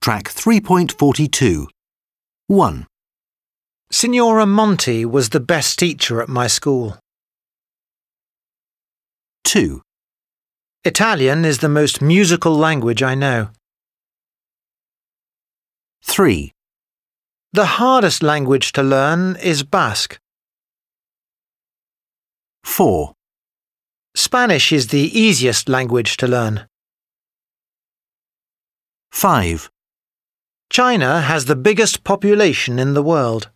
Track 3.42. 1, Signora Monti was the best teacher at my school. 2, Italian is the most musical language I know. 3, The hardest language to learn is Basque. 4, Spanish is the easiest language to learn. 5, China has the biggest population in the world.